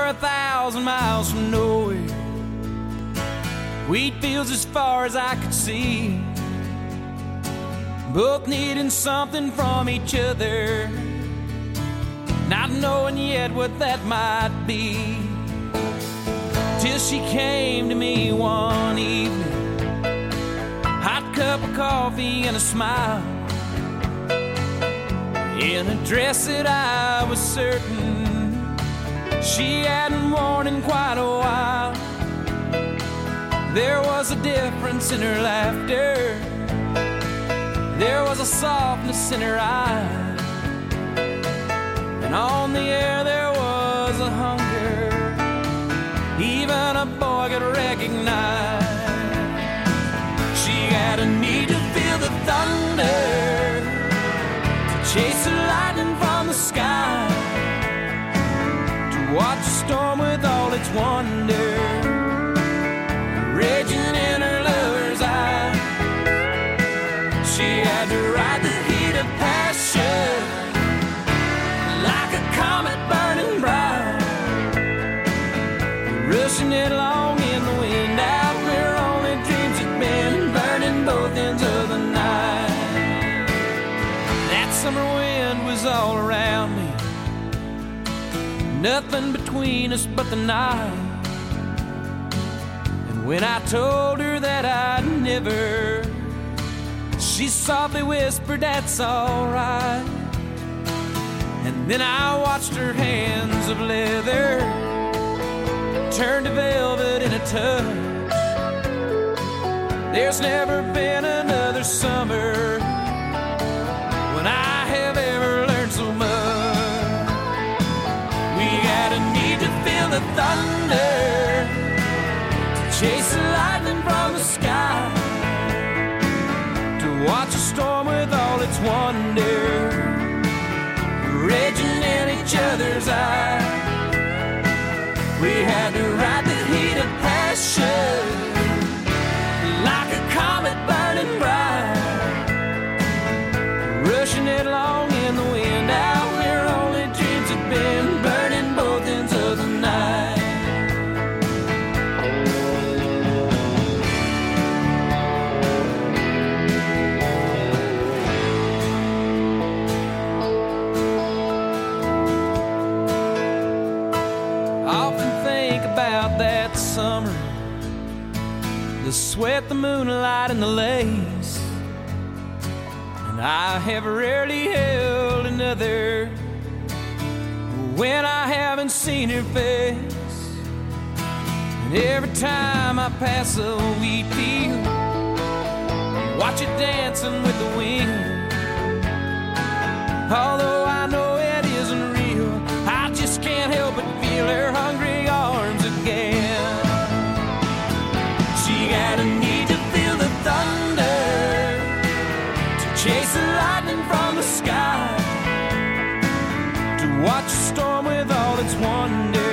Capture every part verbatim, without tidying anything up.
a thousand miles from nowhere, wheat fields as far as I could see, both needing something from each other, not knowing yet what that might be. Till she came to me one evening, hot cup of coffee and a smile, in a dress that I was certain she hadn't worn in quite a while. There was a difference in her laughter, there was a softness in her eyes, and on the air there was a hunger even a boy could recognize. She had a need to feel the thunder, to chase the lightning from the sky, to watch the storm with all its wonder raging in her lover's eye. She had to ride the heat of passion like a comet burning bright, rushing it along in the wind out where only dreams had been, burning both ends of the night. That summer wind was all around me, nothing between us but the night. And when I told her that I'd never, she softly whispered, "That's all right." And then I watched her hands of leather turn to velvet in a touch. There's never been another summer when I have ever learned so much. We had a need to feel the thunder, to chase the lightning from the sky, to watch a storm with all its wonder raging in each other's eyes. We had to ride the heat of passion like a comet burning bright, rushing it along in the wind out where only dreams had been, burning both ends of the night. That summer, the sweat, the moonlight, and the lace, and I have rarely held another when I haven't seen her face. And every time I pass a wheat field, watch it dancing with the wind, although I know it isn't real, I just can't help but feel her hungry arms again. She had a need to feel the thunder, to chase the lightning from the sky, to watch a storm with all its wonder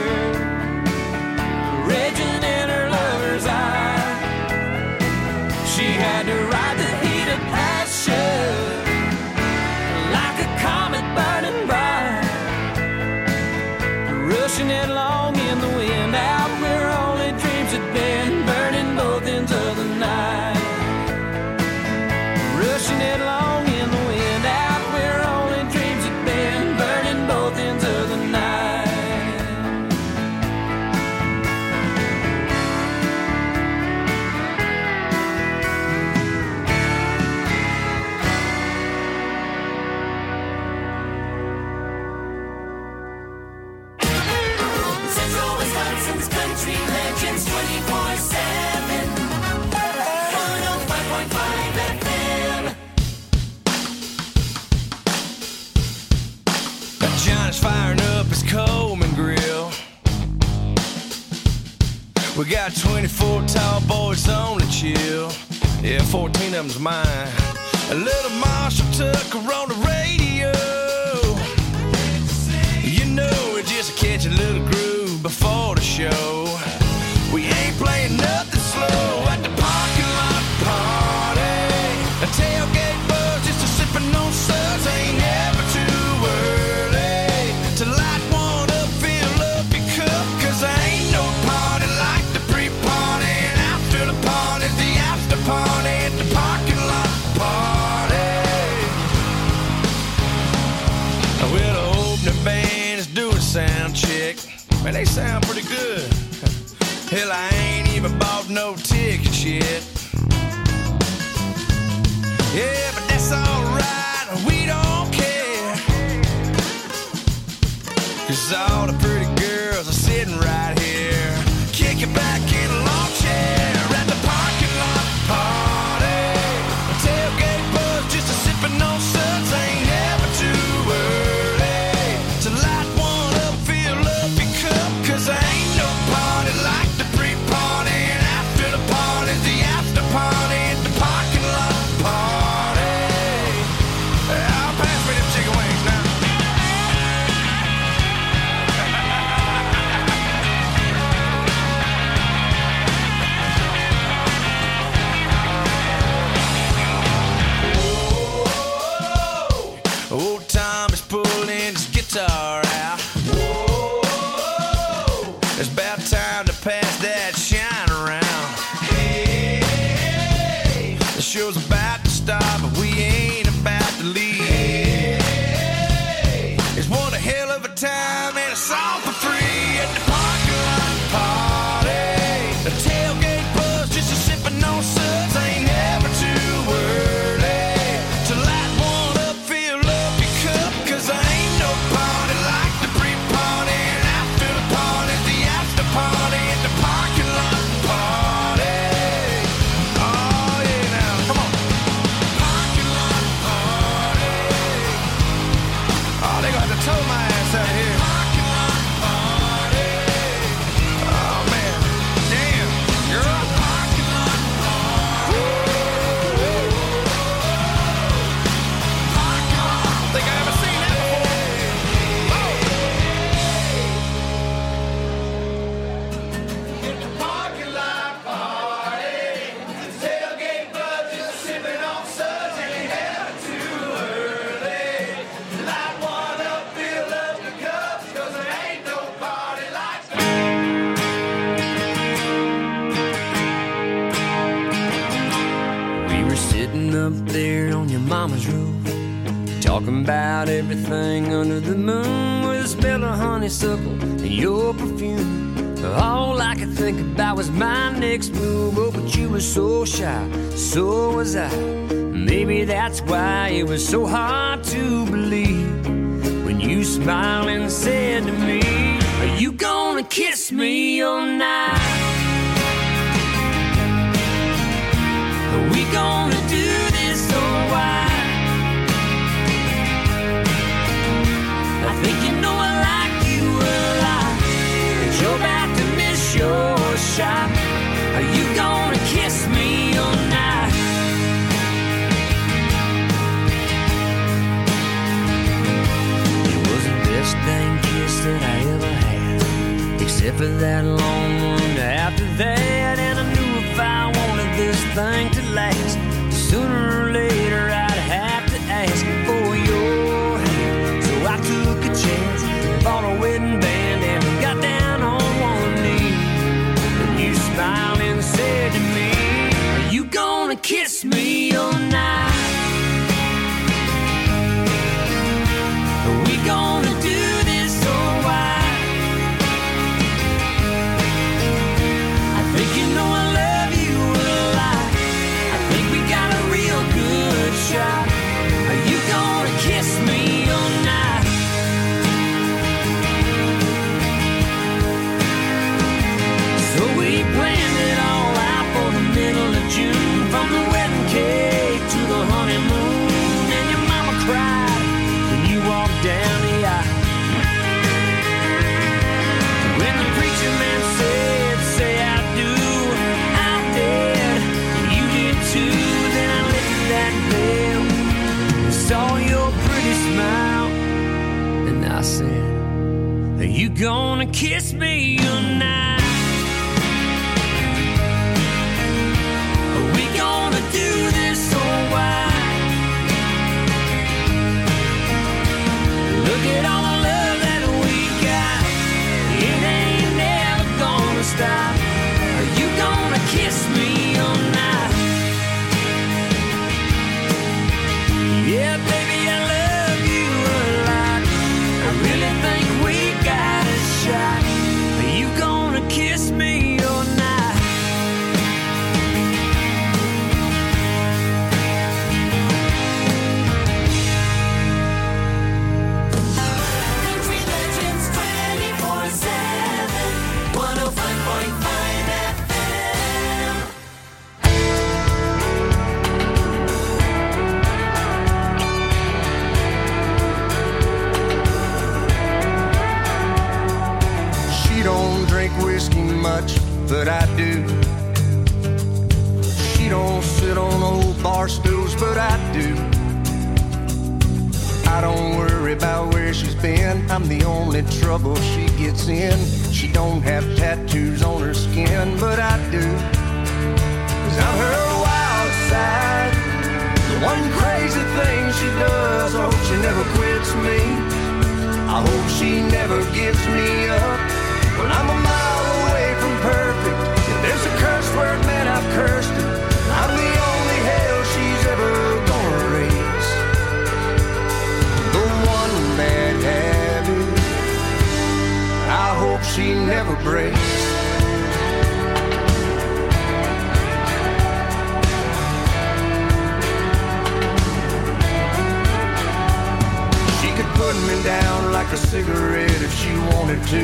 raging in her lover's eye. She had to ride the heat of passion like a comet burning bright, rushing it along in the wind out where only dreams had been, burning both ends of the night, rushing it along in the wind out where only dreams had been, burning both ends of the night. Country legends twenty-four seven, one oh five point five F M. John's firing up his Coleman grill. We got twenty-four tall boys on the chill. Yeah, fourteen of them's mine. A little Marshall Tucker on the radio. You know, we just catch a little groove before the show. We ain't playing nothing slow at the parking lot party. A tailgate buzz, just a sipping on suds. Ain't never too early to light one up, fill up your cup, 'cause Man, they sound pretty good. Hell, I ain't even bought no tickets yet. Yeah, but that's alright, we don't care. Cause all the pretty girls are sitting right here, kicking back in a lawn chair at the parking lot party. A tailgate buzz, just a sipping on suds. Ain't never too early to light one up, fill up your cup. Cause there ain't no party like the pre-party, and after the party's the after party at the parking lot party. I'll pass me them chicken wings now. Old Tom is pulling his guitar out. It's about time to pass that shine around. The show's about to start, but we ain't about to leave. It's one a hell of a time and it's all for free at the parking lot party. The tailgate buzz, just a sipping on suds. Ain't never too early to light one up, fill up your cup. Cause there ain't no party like the pre-party, and after the party's the after party at the parking lot party. Oh yeah, now come on. Parking lot party. Oh, they gonna have to tow my ass out here. Parking lot party. Oh man, damn, you're up. Parking lot party. Parking lot. I don't think I ever seen that before. Get the parking lot party. The tailgate buzz, just sipping on suds. Ain't never too early. Light one up, fill up the cups. Cause there ain't no party like We were sitting up there on your mama's roof, talking about everything under the moon, with a smell of honeysuckle and your perfume. All I could think about was my next move. Oh, but you were so shy, so was I. Maybe that's why it was so hard to believe when you smiled and said to me, are you gonna kiss me all night? Are we gonna do this or why? I think you know I like you a lot, but you're about to miss your shot. Are you gonna kiss me all night? It was the best dang kiss that I ever had, except for that long one after that. And I knew if I wanted this thing to last, sooner or later I'd have to ask for your hand. So I took a chance, bought a wedding band, and got down on one knee. And you smiled and said to me, are you gonna kiss me all night? Are we gonna do this or why? I think you know I love you a lot. I think we got a real good shot. Are you gonna kiss me all night? So we planned it all out for the middle of June, from the wedding cake to the honeymoon. And your mama cried when you walked down the aisle. When the preacher man said, say I do, I did, and you did too. Then I lifted that veil, saw your pretty smile, and I said, are you gonna kiss me tonight? Are we gonna do this or why? Look at all the love that we got, it ain't never gonna stop. Are you gonna kiss me all night? Yeah, baby, I love you a lot. I really think we got a shot. but I do. She don't sit on old bar stools, but I do. I don't worry about where she's been. I'm the only trouble she gets in. She don't have tattoos on her skin, but I do. 'Cause I'm her wild side, the one crazy thing she does. I hope she never quits me. I hope she never gives me up. Well, I'm a mile away from perfect. If there's a curse word, man, I've cursed it. I'm the only hell she's ever gonna raise. The one bad habit I hope she never breaks. She could put me down like a cigarette if she wanted to.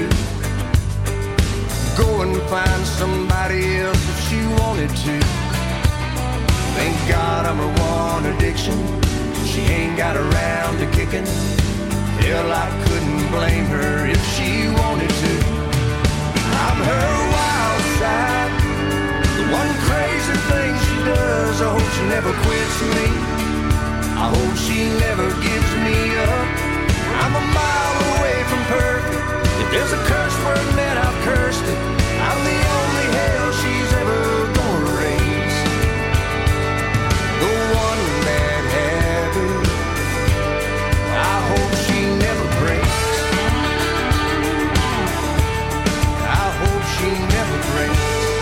Go and find somebody else if she wanted to. Thank God I'm her one addiction. She ain't got around to kicking. Hell, I couldn't blame her if she wanted to. I'm her wild side, the one crazy thing she does. I hope she never quits me. I hope she never gives me up. I'm a mile away from perfect. If there's a curse word, man, I've cursed it. I'm the only hell she's ever gonna raise. The one bad habit I hope she never breaks. I hope she never breaks.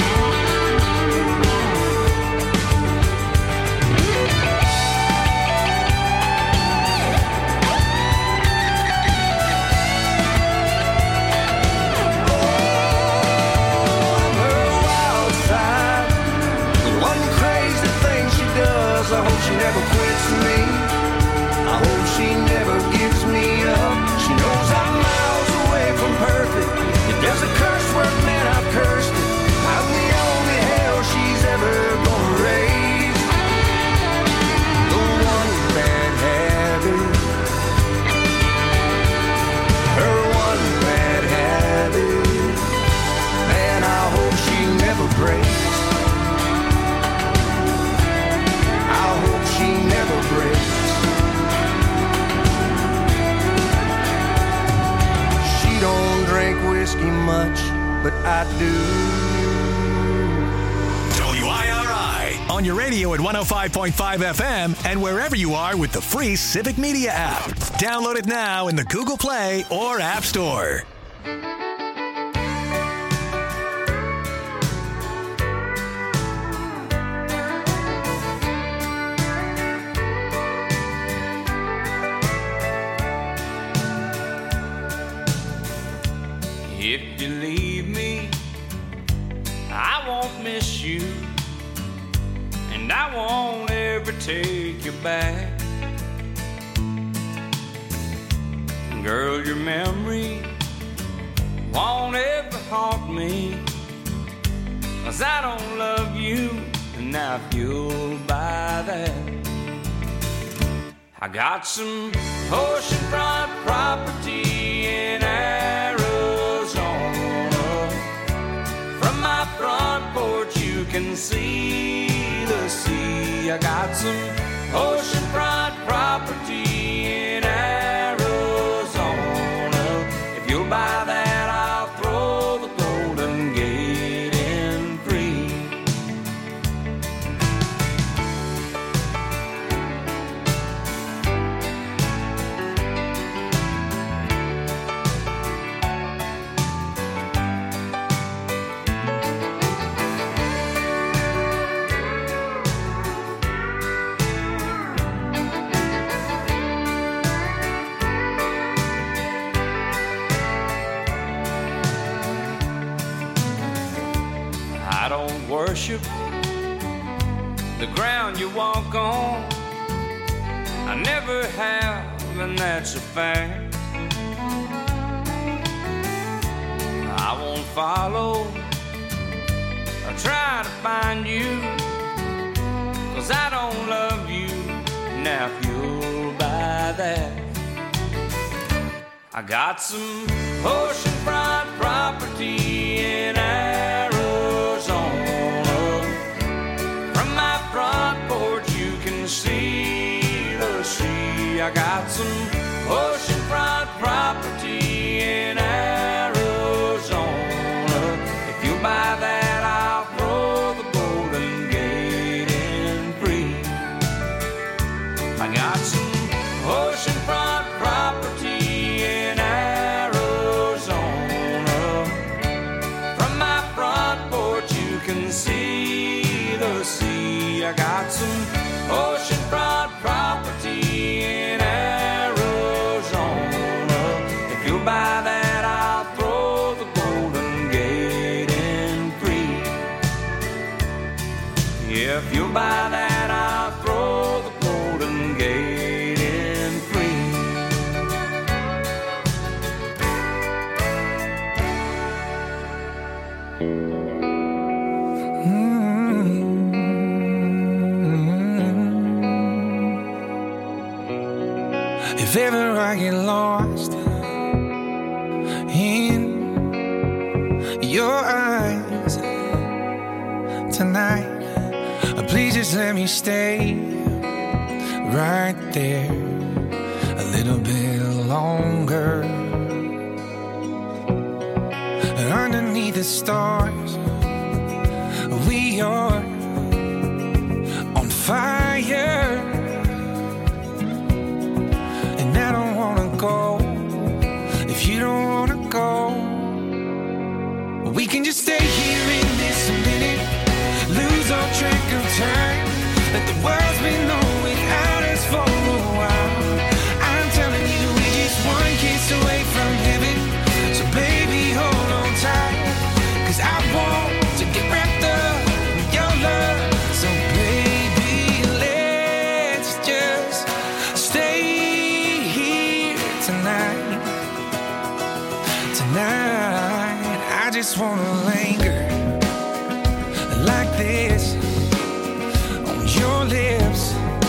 I hope she never quits me. I hope she never gives me up. She knows I'm miles away from perfect. If there's a curse word, man, I've cursed it. I'm the only hell she's ever gonna raise. The one bad habit, her one bad habit, man, I hope she never breaks. She never breaks. She don't drink whiskey much, but I do. W I R I on your radio at one oh five point five F M and wherever you are with the free Civic Media app. Download it now in the Google Play or App Store. If you leave me, I won't miss you, and I won't ever take you back. Girl, your memory won't ever haunt me, 'cause I don't love you, and now you'll buy that. I got some oceanfront property in Arizona. From my front porch you can see the sea. I got some oceanfront property in Arizona. If you'll buy that, I'll throw the Golden Gate in free. I don't worship the ground you walk on. I never have, and that's a fact. I won't follow or try to find you, 'cause I don't love you. Now if you'll buy that, I got some oceanfront property in Arizona. you'll buy that, I'll throw the Golden Gate in free. If you'll buy that, I'll throw the Golden Gate in free. If ever I get lost in your eyes tonight, please just let me stay right there a little bit longer. Underneath the stars, we are on fire. And I don't wanna go if you don't wanna go. We can just stay here in this minute, lose all track of time. Let the world's been on without us for a while. I'm telling you, we're just one kiss away from heaven. So baby, hold on tight, 'cause I want to get wrapped up in your love. So baby, let's just stay here tonight. Tonight, I just wanna linger like this on your lips.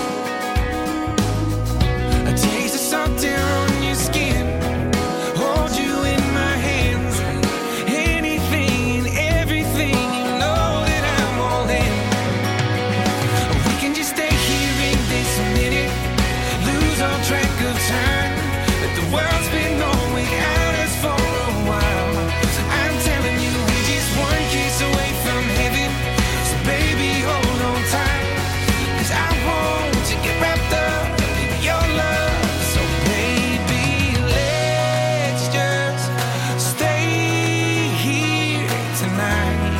A taste of something on your skin, hold you in my hands. Anything and everything, you know that I'm all in. We can just stay here in this minute, lose all track of time. Let the world's been going without us for a while. I'm telling you, we're just one kiss away from heaven. So baby, hold on tight, 'cause I want to get wrapped up in your love. So baby, let's just stay here tonight.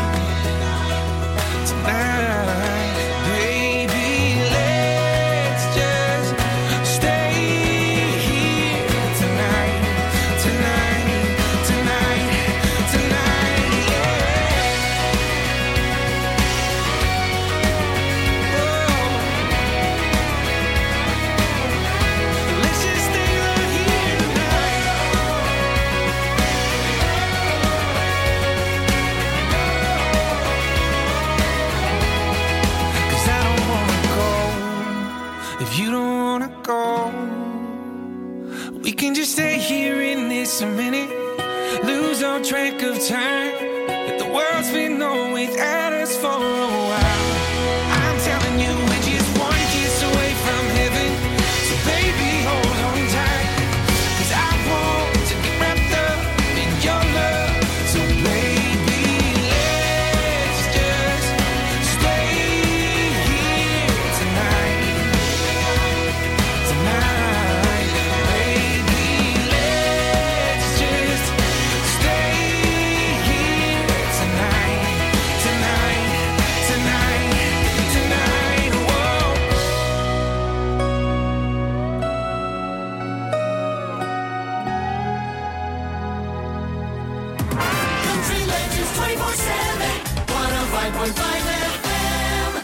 Tonight, baby, let's just stay here tonight. Tonight, tonight, tonight, yeah. Let's just stay right here tonight. 'Cause I don't wanna go if you don't wanna go. We can just stay here in this a minute, lose all track of time. Let the world's been on without us for a while. I'm telling you, we're just one kiss away from heaven. So baby, hold on tight, 'cause I want to get wrapped up in your love. So baby, let's just stay here tonight. Tonight, baby, let's just stay here tonight. Tonight, tonight, tonight, whoa. Country Legends twenty-four seven, one oh five point five F M.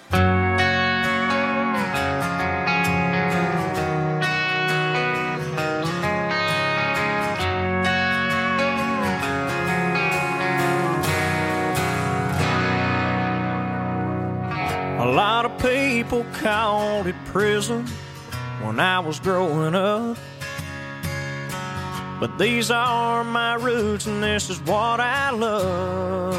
A lot of people called it prison when I was growing up, but these are my roots and this is what I love.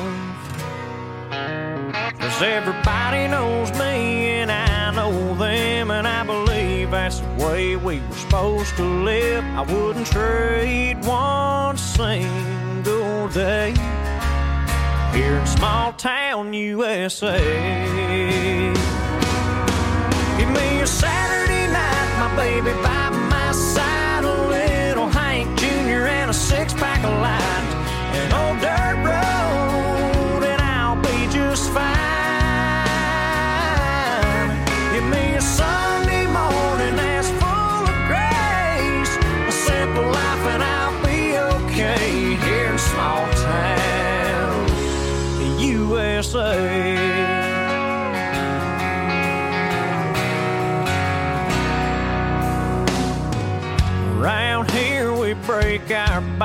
'Cause everybody knows me and I know them, and I believe that's the way we were supposed to live. I wouldn't trade one single day here in small town U S A. Give me a Saturday night, my baby by my side, a little Hank Junior and a six-pack of light, an old dirt road, and I'll be just fine. Give me a Sunday morning that's full of grace, a simple life, and I'll be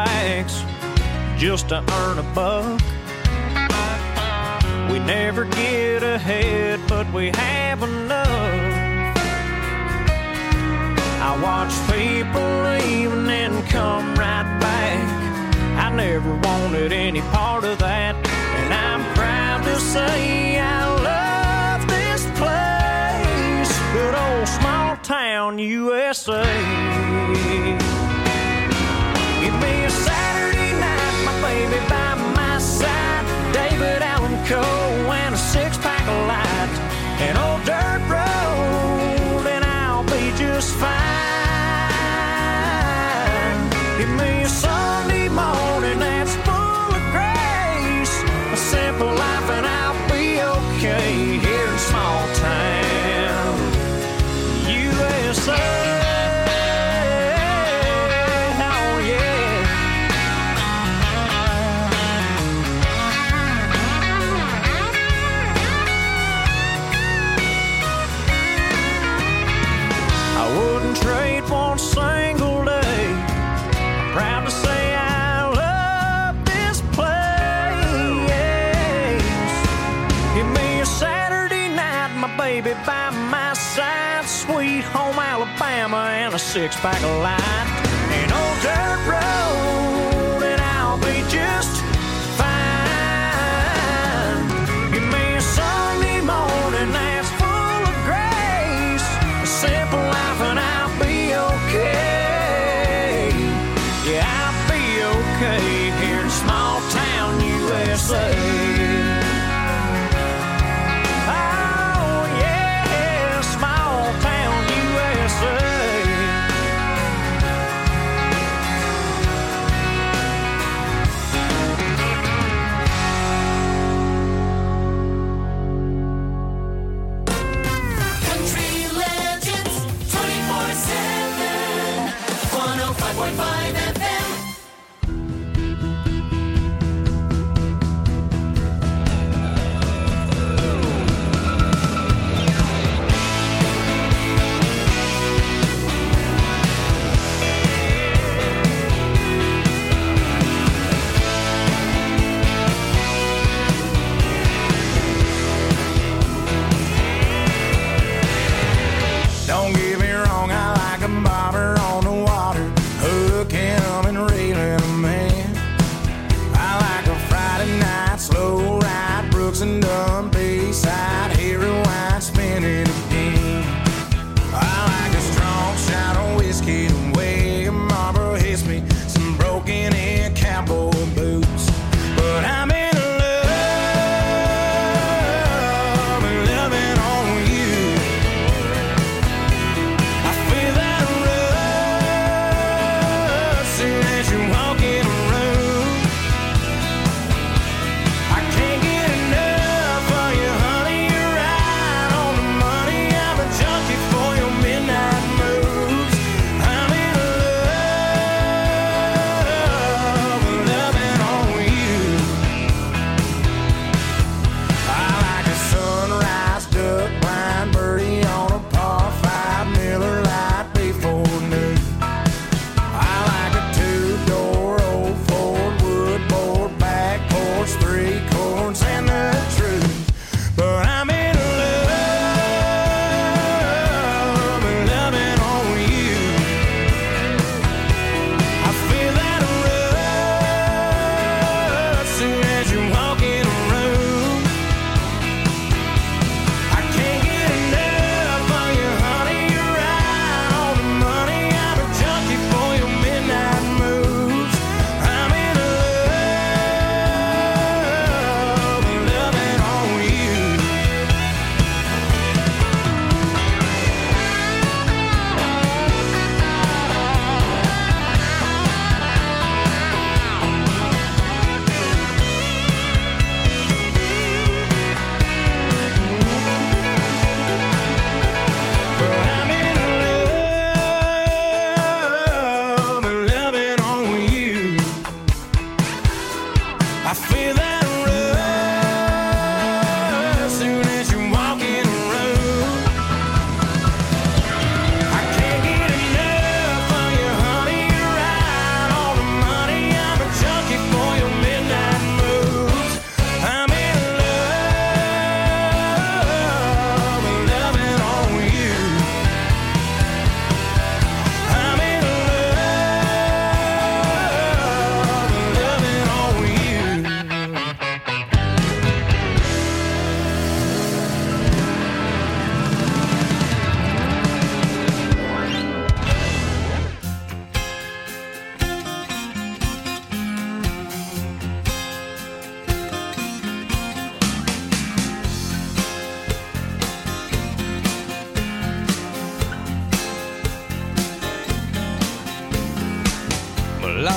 backs just to earn a buck. We never get ahead, but we have enough. I watch people leave and then come right back. I never wanted any part of that, and I'm proud to say I love this place, good old small town U S A. Give me a Saturday night, my baby by my side, David Allan Coe and a six-pack of light, an old dirt road, and I'll be just fine. Give me a Sunday morning that's full of grace, a simple life, and I'll be okay here in small town U S A. Trade one single day. I'm proud to say I love this place. Give me a Saturday night, my baby by my side, sweet home Alabama and a six-pack of light, an old dirt road, and I'll be just fine. Give me a Sunday morning that's full of grace, a simple life, and I'll okay. Yeah, I'll be okay here in small town U S A. Oh yeah, small town U S A. Country legends twenty-four seven, one oh five point five F M.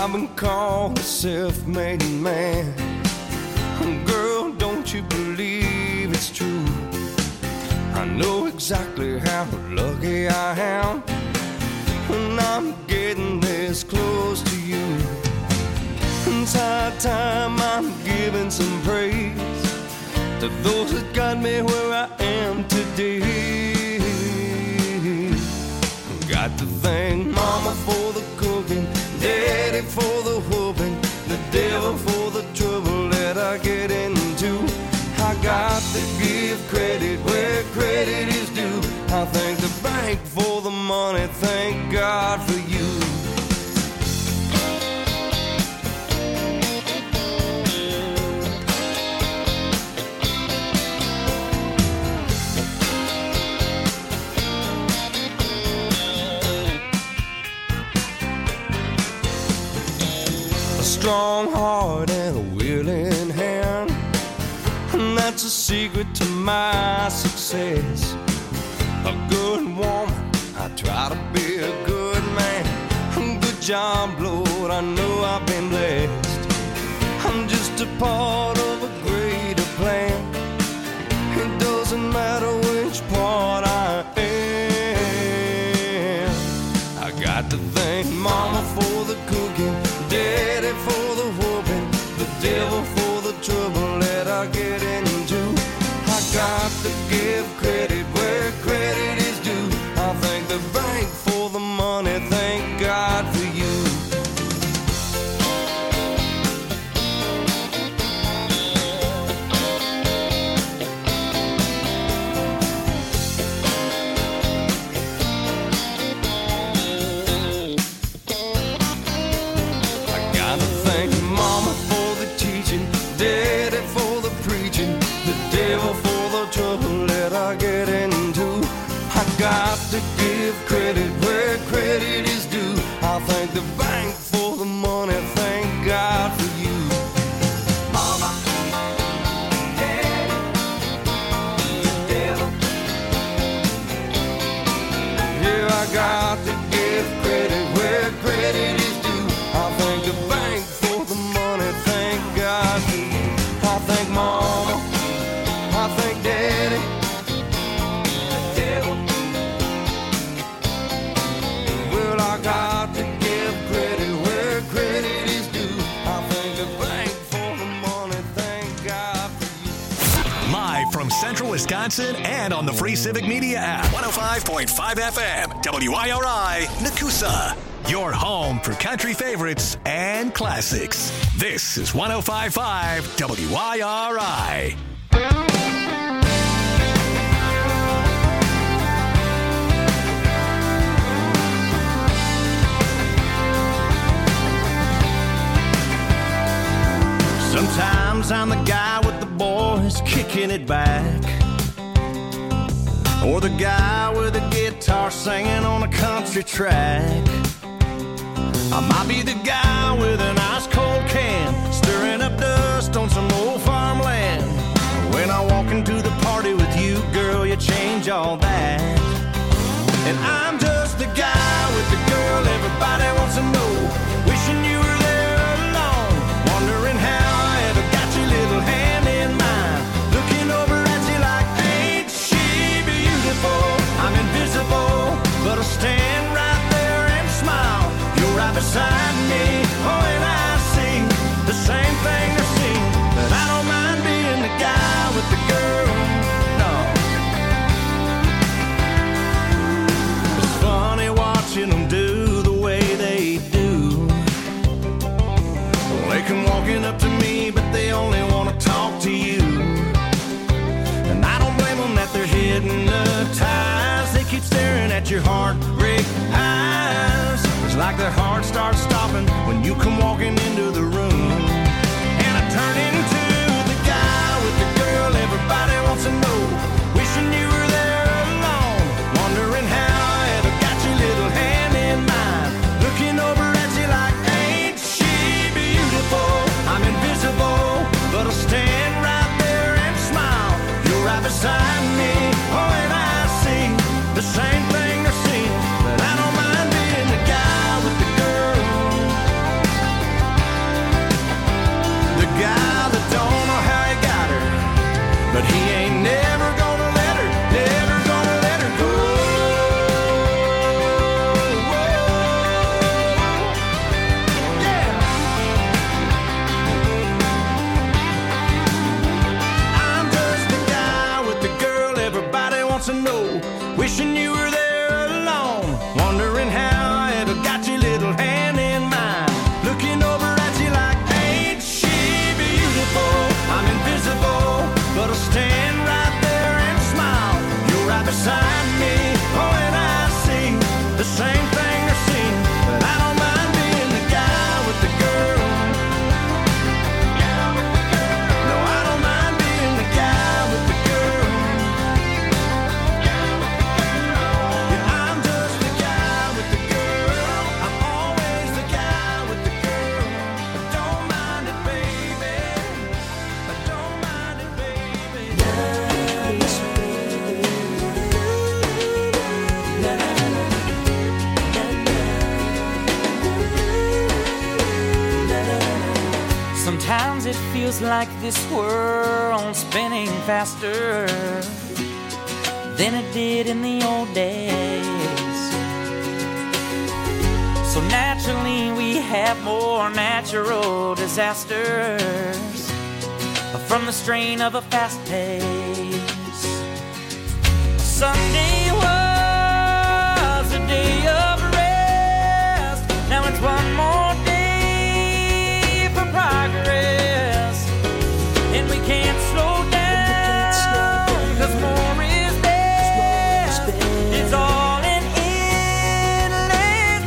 I've been called a self-made man. Girl, don't you believe it's true? I know exactly how lucky I am when I'm getting this close to you. It's high time I'm giving some praise to those that got me where I am today. Got to thank Mama for the cooking, Daddy for the whooping, the devil for the trouble that I get into. I got to give credit where credit is due. I thank the bank for the money, thank God for you. A strong heart and a willing hand, and that's a secret to my success. A good woman, I try to be a good man. Good job, Lord, I know I've been blessed. I'm just a part of a greater plan. It doesn't matter which part I am. I got to thank Mama for the cooking, Daddy for the whooping, the devil for the trouble that I get into. I got to give credit where credit is due. I thank the bank for the money, thank God for you. Daddy for the preaching, the devil for the trouble that I get into. I got to give credit where credit is due. I thank the bank for the money, thank God for you. Mama, Daddy, the devil. Yeah, I got to give credit where credit is due. I thank the bank for the money, thank God for you. I thank Mama, I thank Daddy, the devil. Well, I got to give credit where credit is due. I thank the bank for the money, thank God for you. Live from Central Wisconsin and on the free Civic Media app. one oh five point five F M, W I R I, Nakusa. Your home for country favorites and classics. This is one oh five point five W I R I. Sometimes I'm the guy with the boys kicking it back, or the guy with a guitar singing on a country track. I might be the guy with an ice cold can, stirring up dust on some old farmland. When I walk into the party with you, girl, you change all that. And I'm just the guy with the girl everybody wants to know, wishing you were there alone, wondering how I ever got your little hand in mine, looking over at you like, ain't she beautiful? I'm invisible, but I stand right there and smile. You're right beside me, oh, and I see the same thing they see, but I don't mind being the guy with the girl, no. It's funny watching them do the way they do. They come walking up to me, but they only want to talk to you. And I don't blame them that they're hypnotized. They keep staring at your heartbreak eyes. It's like their heart starts stopping when you come walking into the room. And I turn into the guy with the girl everybody wants to know, wishing you were there alone, wondering how I ever got your little hand in mine, looking over at you like, ain't she beautiful? I'm invisible, but I'll stand right there and smile. You're right beside me, oh, and I see the same thing they're seeing, but I don't mind being the guy with the girl. Sometimes it feels like this world's spinning faster than it did in the old days. So naturally we have more natural disasters from the strain of a fast pace. Sunday was a day of rest. Now it's one more day for progress, and we can't slow down, cause more is best. It's all an endless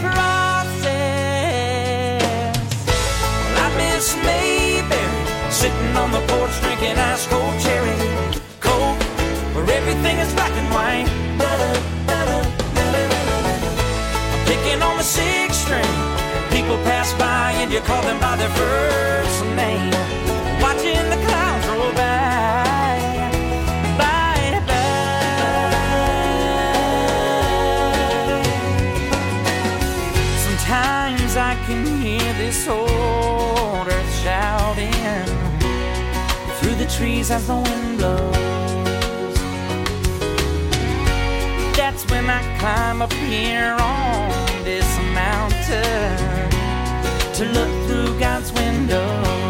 process. Well, I miss Mayberry, sitting on the porch drinking ice cold cherry Coke, where everything is black and white. Picking on the sixth string, people pass by and you call them by their first name. Watching the clouds roll by, by, by. Sometimes I can hear this old earth shouting through the trees as the wind blows. That's when I climb up here on this mountain to look through God's window.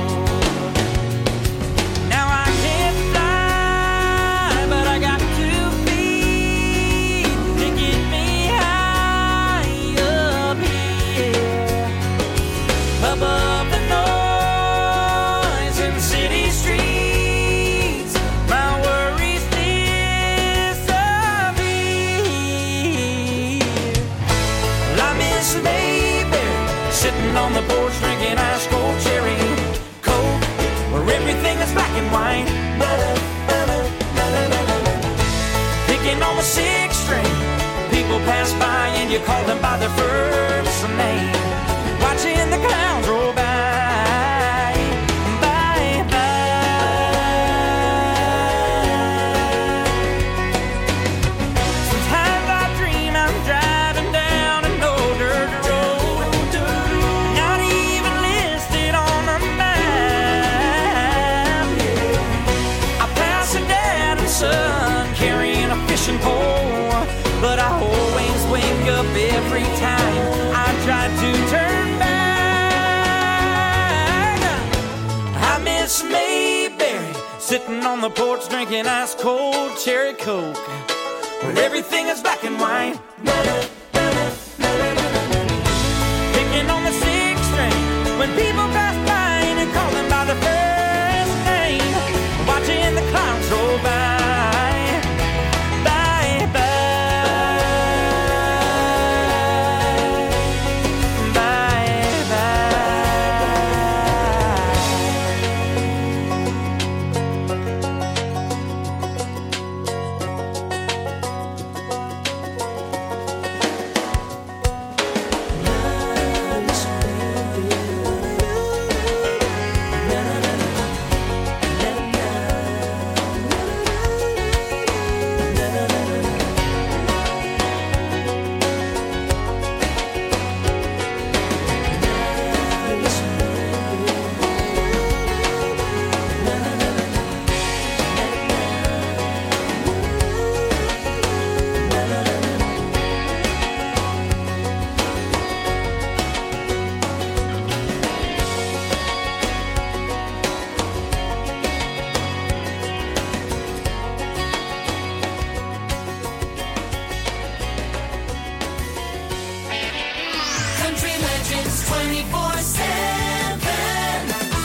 Now I can't fly, but I got two feet to get me high up here, above the noise in city streets. My worries disappear. Well, I miss Mayberry, sitting on the porch drinking ice cold cherry Coke, where everything is black and white. Picking on the sixth string, people pass by and you call them by their first name. Watching the clouds roll by, by, by. Sometimes I dream I'm driving down an old dirt road, not even listed on the map. I pass a dad and son carrying a fishing pole, but I always wake up every time I try to turn back. I miss Mayberry, sitting on the porch drinking ice cold cherry Coke, where everything is black and white. Picking on the sixth string, when people pass by and you call them by their first name. Watching the clouds roll by, by, by, by, by. Country Legends twenty-four seven.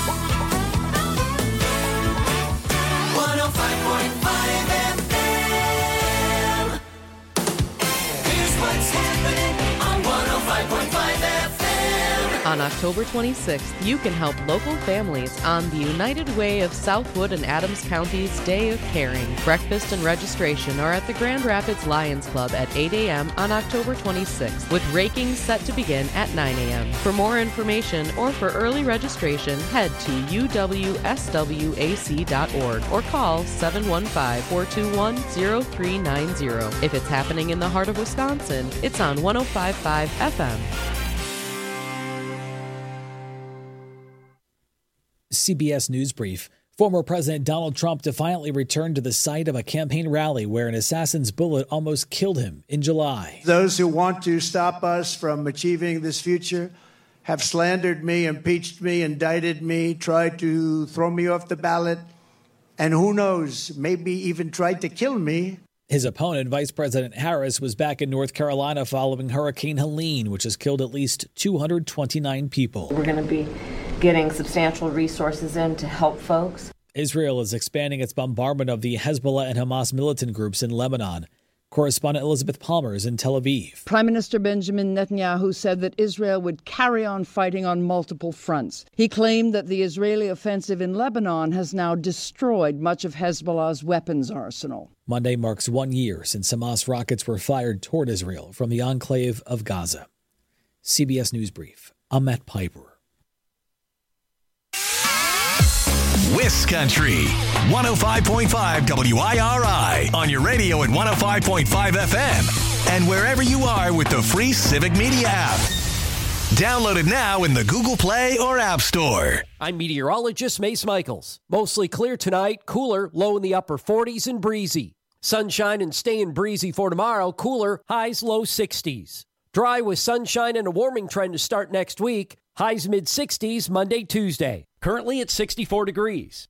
one oh five point five F M. Here's what's happening on one oh five point five F M. On October twenty-sixth, you can help local families on the United Way of Southwood and Adams County's Day of Caring. Breakfast and registration are at the Grand Rapids Lions Club at eight a.m. on October twenty-sixth, with raking set to begin at nine a.m. For more information or for early registration, head to u w s w a c dot org or call seven one five, four two one, zero three nine zero. If it's happening in the heart of Wisconsin, it's on one oh five point five F M. C B S News Brief. Former President Donald Trump defiantly returned to the site of a campaign rally where an assassin's bullet almost killed him in July. Those who want to stop us from achieving this future have slandered me, impeached me, indicted me, tried to throw me off the ballot, and who knows, maybe even tried to kill me. His opponent, Vice President Harris, was back in North Carolina following Hurricane Helene, which has killed at least two hundred twenty-nine people. We're going to be getting substantial resources in to help folks. Israel is expanding its bombardment of the Hezbollah and Hamas militant groups in Lebanon. Correspondent Elizabeth Palmer is in Tel Aviv. Prime Minister Benjamin Netanyahu said that Israel would carry on fighting on multiple fronts. He claimed that the Israeli offensive in Lebanon has now destroyed much of Hezbollah's weapons arsenal. Monday marks one year since Hamas rockets were fired toward Israel from the enclave of Gaza. C B S News Brief. I'm Matt Piper. Wiscountry, one oh five point five W I R I, on your radio at one oh five point five F M, and wherever you are with the free Civic Media app. Download it now in the Google Play or App Store. I'm meteorologist Mace Michaels. Mostly clear tonight, cooler, low in the upper forties and breezy. Sunshine and staying breezy for tomorrow, cooler, highs low sixties. Dry with sunshine and a warming trend to start next week, highs mid sixties Monday, Tuesday. Currently at sixty-four degrees.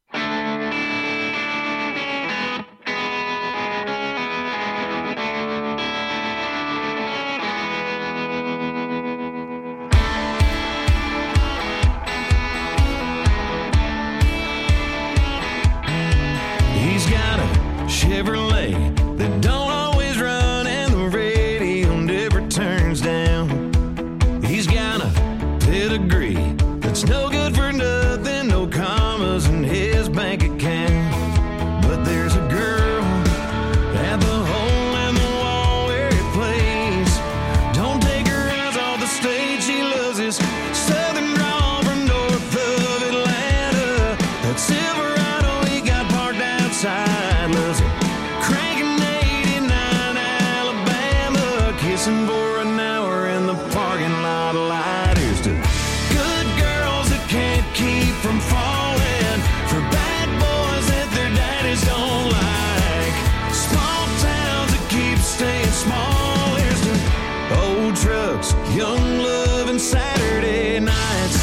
He's got a Chevrolet that don't always run, and the radio never turns down. He's got a pedigree that's no good for nothing, no commas in his bank account. But there's a girl at the hole in the wall where he plays. Don't take her eyes off the stage, she loves his southern drawl from north of Atlanta. That Silverado he got parked outside, loves it cranking eighty-nine Alabama, kissing for an hour in the parking lot of lighters to good girls that can't keep from falling for bad boys that their daddies don't like. Small towns that keep staying small. Here's to old trucks, young love, and Saturday nights.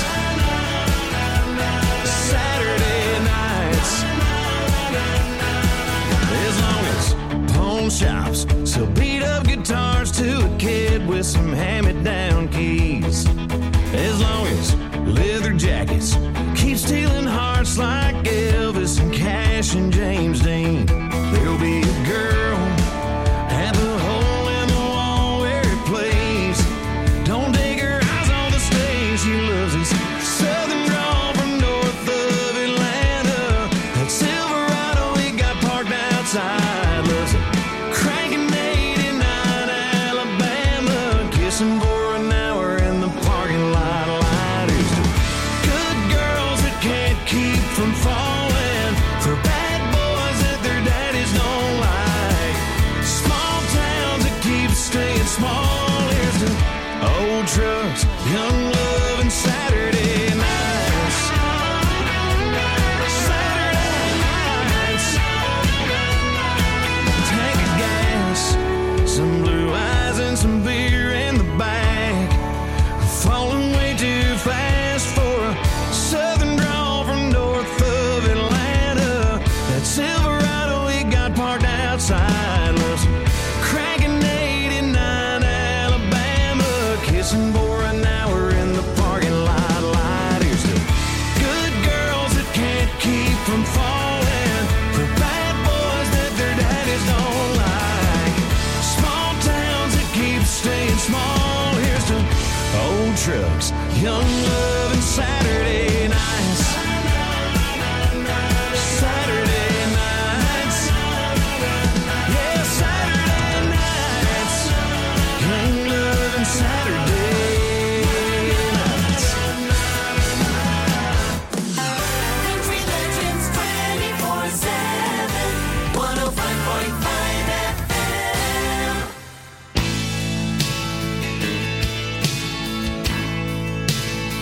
Saturday nights. As long as pawn shops sell beat up guitars to a kid with some hand-me-down keys. As long as leather jackets keep stealing hearts like Elvis and Cash and James Dean, there'll be a girl at the hole in the wall where he plays. Don't take her eyes on the stage, she loves his southern drawl from north of Atlanta. That Silverado he got parked outside, loves it cranking eighty-nine Alabama, kissing for an hour in the parking lot of lighters. Good girls that can't keep from falling for bad boys that their daddies don't like. Small towns that keep staying small. Here's to old trucks, young love, and Saturday nights. Saturday nights. Tank of gas, some blue eyes and some beer in the back. Falling way too fast for a southern drawl from north of Atlanta. That Silverado he got parked outside, loves cranking eighty-nine Alabama, kissing for an hour in the parking lot. Lighters to good girls that can't keep from falling for bad boys that their daddies don't like. Small towns that keep staying small. Here's to old trucks, young love, and Saturday nights. Saturday nights. Yeah, Saturday nights. Young love and Saturday nights. Country Legends twenty-four seven, one oh five point five F M.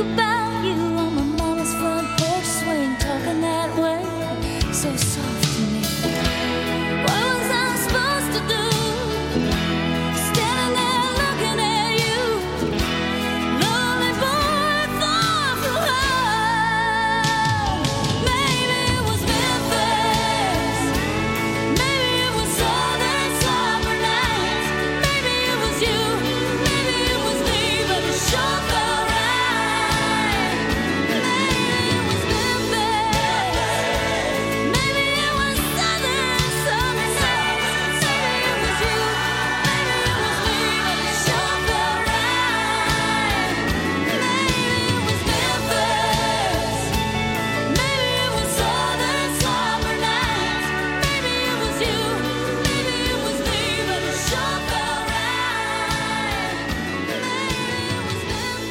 about you on my mama's front porch swing, talking that way, so soft to me. What was I supposed to do? Standing there looking at you, lonely boy, far from home. Maybe it was Memphis, maybe it was southern summer nights, maybe it was you, maybe it was me, but it sure felt right. Maybe it was Memphis, maybe it was southern summer nights, maybe it was you, maybe it was me, but it sure felt right. Maybe it was Memphis, maybe it was southern summer nights, maybe it was you, maybe it was me, but it sure felt right. Maybe it was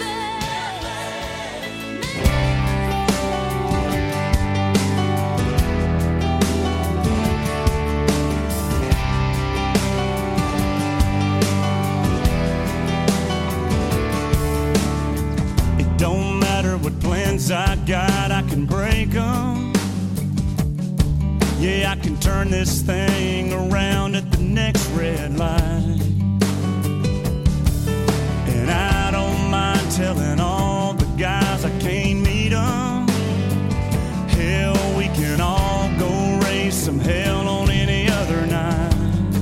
It don't matter what plans I got, I can break them. Yeah, I can turn this thing around at the next red light. And I don't mind telling all the guys I can't meet them. Hell, we can all go raise some hell on any other night.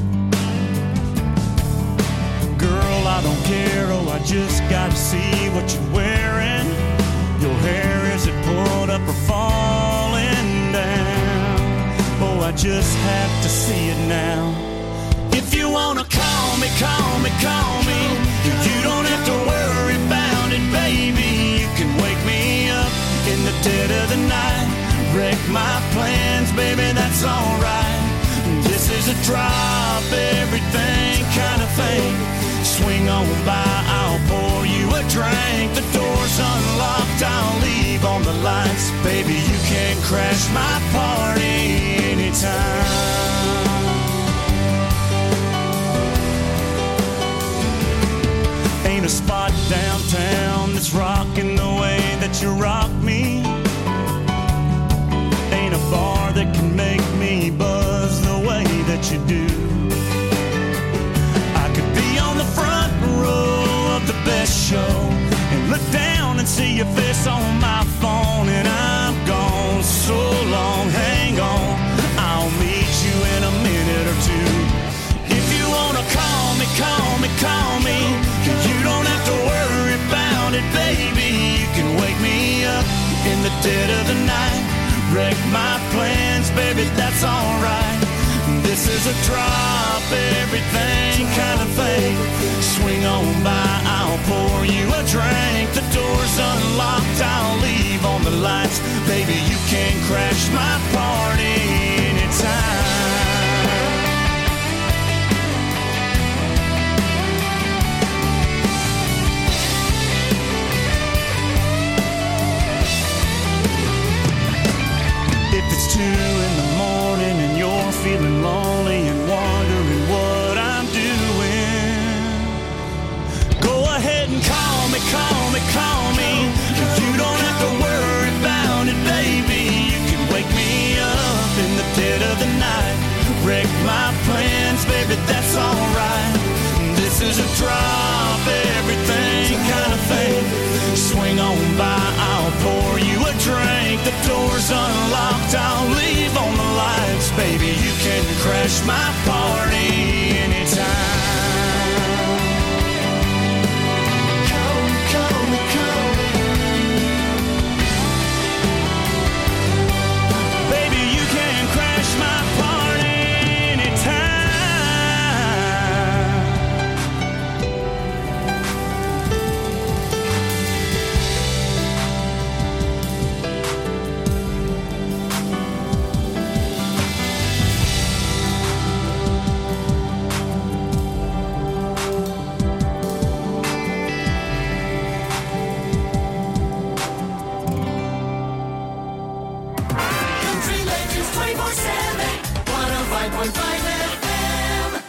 Girl, I don't care, oh, I just gotta see what you're wearing. Your hair, is it pulled up or falling down? Oh, I just have to see it now. If you wanna call me, call me, call me. You don't have to worry about it, baby. You can wake me up in the dead of the night. Wreck my plans, baby, that's alright. This is a drop everything kind of thing. Swing on by, I'll pour you a drink. The door's unlocked, I'll leave on the lights. Baby, you can crash my party anytime. Ain't a spot downtown that's rocking the way that you rock me. Ain't a bar that can make me buzz the way that you do. I could be on the front row of the best show and look down and see your face on my phone, and I'm gone so long, hang on, I'll meet you in a minute or two. If you wanna call me, call me, call me. You don't have to worry about it, baby. You can wake me up in the dead of the night. Wreck my plans, baby, that's alright. This is a drop everything kind of thing. Swing on by, I'll pour you a drink. The door's unlocked, I'll leave on the lights. Baby, you can crash my party anytime. If it's two in the morning and you're feeling lonely and wondering what I'm doing, go ahead and call me, call me, call me. You don't have to worry about it, baby. You can wake me up in the dead of the night. Wreck my plans, baby, that's alright. This is a drop everything kind of thing. Swing on by, I'll pour you a drink. The door's unlocked, I'll leave on the lights. Baby, you can crash my party anytime. Call me, call me, call me. Baby, you can crash my party anytime. Country Legends twenty-four seven, one oh five point five F M.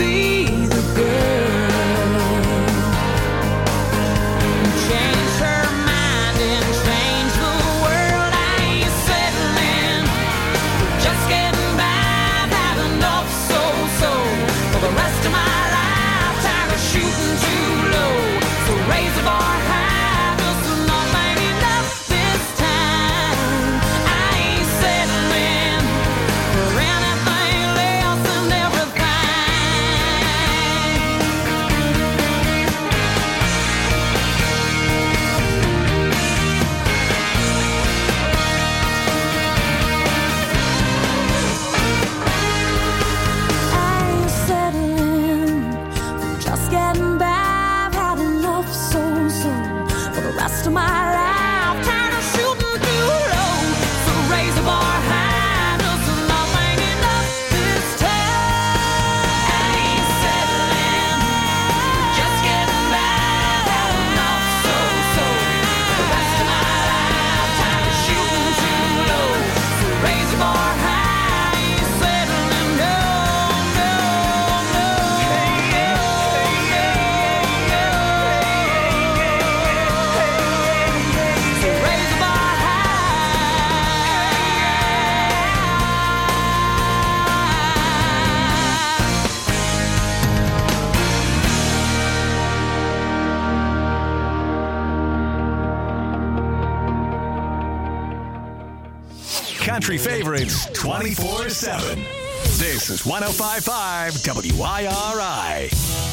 be the girl. Change her mind and change the world. I ain't settling, just getting by. I've had enough so-so for the rest of my life. Tired of shooting too low, so raise the bar high. Just not ain't enough this time. I ain't settling for anything less than everything. I ain't settling for just getting by. I've had enough so-so for the rest of my life. Tired of shooting too low, so raise the bar high. Just enough ain't enough this time. I ain't settling, just getting by. I've had enough so-so for the rest of my life. Tired of shooting too low, so raise the bar high. I ain't settling, no, no, no. So raise the bar Country favorites twenty-four seven. This is one oh five point five W I R I.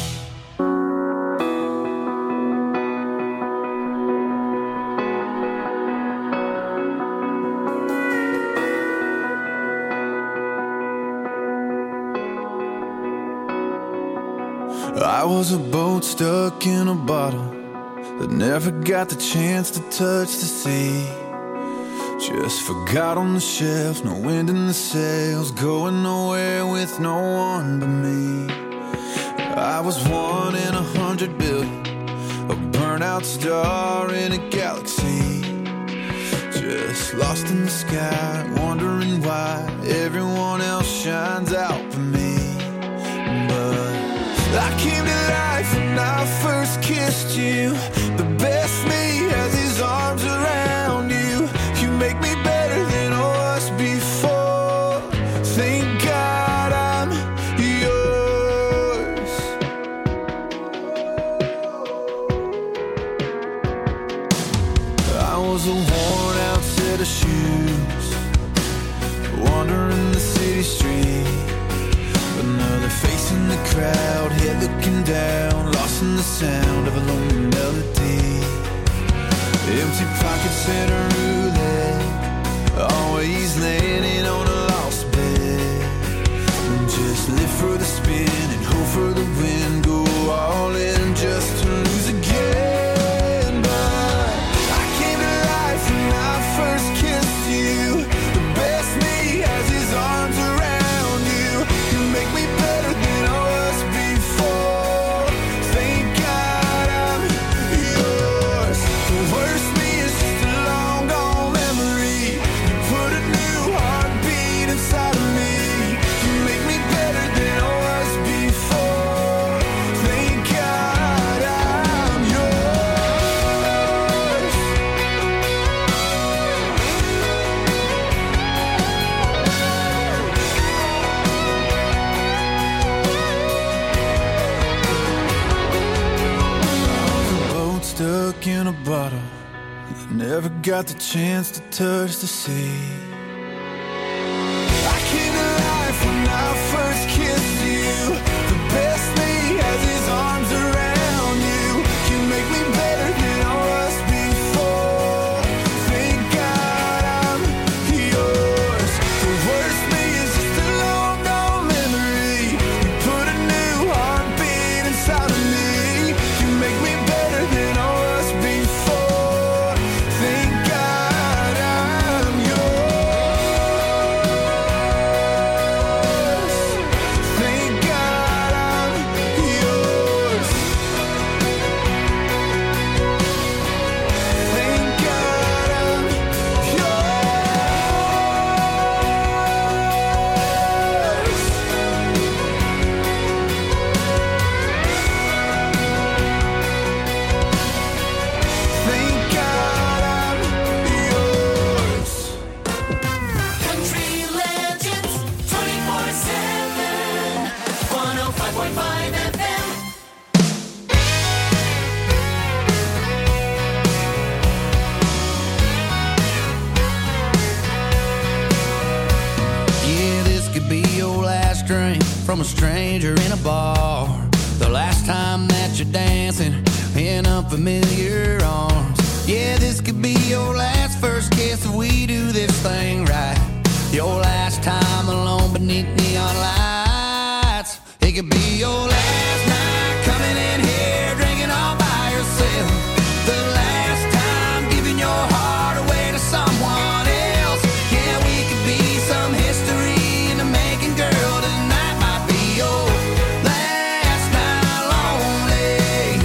I was a boat stuck in a bottle that never got the chance to touch the sea. Just forgot on the shelf, no wind in the sails, going nowhere with no one but me. I was one in a hundred billion, a burnout star in a galaxy. Just lost in the sky, wondering why everyone else shines out for me. But I came to life when I first kissed you. The best me has his arms around you. You make me better than I was before. Thank God I'm yours. I was a worn out set of shoes, wandering the city street. Another face in the crowd, head looking down, lost in the sound of a lonely melody. Empty pockets in a roulette, always landing on a lost bet. Just live for the spin and hope for the win, go all in just to lose again. But I came to life when I first kissed you. The best me has his arms around you. You make me better than I was before. Thank God I'm yours. The worst me is just a long gone memory. You put a new heartbeat inside of me. You make me better than I was before. Thank God I'm yours. A boat stuck in a bottle that never got the chance to touch the sea. I came to life when I first kissed you. The best me has his arms around you. You make me better than I was before. Thank God I'm yours. The worst me is just a long gone memory. You put a new heartbeat inside of me. You make me better than I was before. Thank God I'm yours. five point five F M. Yeah, this could be your last drink from a stranger in a bar. The last time that you're dancing in unfamiliar arms. Yeah, this could be your last first kiss if we do this thing right. Your last time alone beneath neon lights. It could be your last night coming in here drinking all by yourself. The last time giving your heart away to someone else. Yeah, we could be some history in the making, girl. Tonight might be your last night lonely.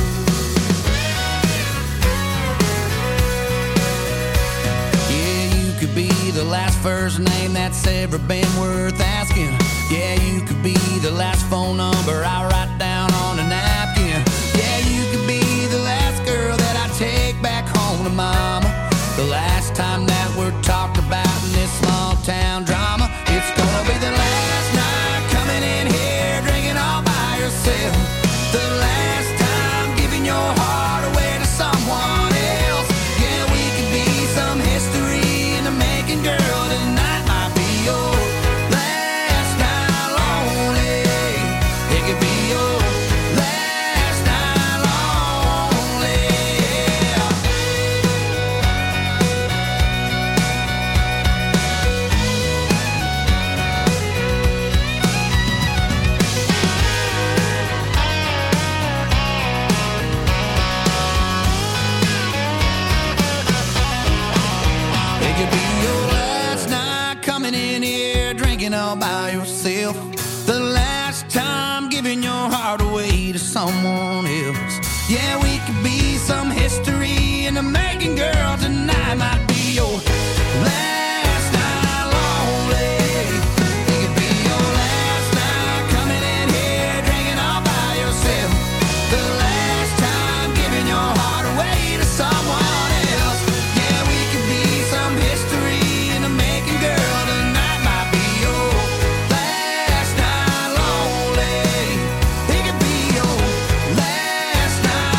Yeah, you could be the last first name that's ever been worth asking. Yeah, you could be the last phone number I write down on a napkin. Yeah, you could be the last girl that I take back home to mama. The last time that we're talked about in this small town drama. It's gonna be the last night coming in here drinking all by yourself. The last time giving your heart away to someone else. Yeah, we could be some history in the making, girl. Tonight might be your last night lonely. It could be your last night lonely. Yeah. It could be your last night coming in here drinking all by yourself. The last time giving your heart away to someone else. Yeah, we could be some history